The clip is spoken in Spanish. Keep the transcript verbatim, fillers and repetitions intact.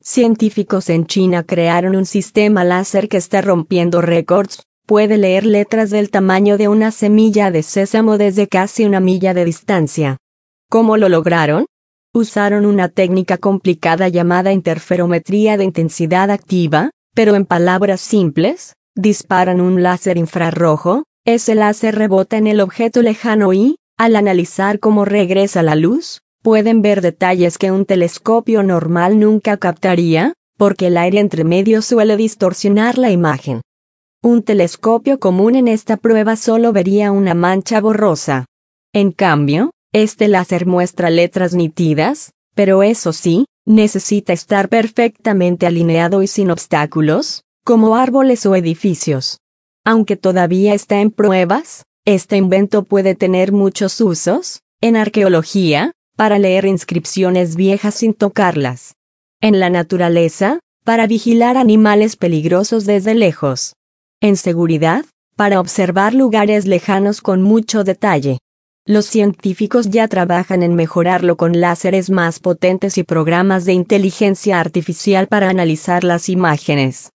Científicos en China crearon un sistema láser que está rompiendo récords. Puede leer letras del tamaño de una semilla de sésamo desde casi una milla de distancia. ¿Cómo lo lograron? Usaron una técnica complicada llamada interferometría de intensidad activa, pero en palabras simples, disparan un láser infrarrojo, ese láser rebota en el objeto lejano y, al analizar cómo regresa la luz, pueden ver detalles que un telescopio normal nunca captaría, porque el aire entre medio suele distorsionar la imagen. Un telescopio común en esta prueba solo vería una mancha borrosa. En cambio, este láser muestra letras nítidas, pero eso sí, necesita estar perfectamente alineado y sin obstáculos, como árboles o edificios. Aunque todavía está en pruebas, este invento puede tener muchos usos, en arqueología, para leer inscripciones viejas sin tocarlas. En la naturaleza, para vigilar animales peligrosos desde lejos. En seguridad, para observar lugares lejanos con mucho detalle. Los científicos ya trabajan en mejorarlo con láseres más potentes y programas de inteligencia artificial para analizar las imágenes.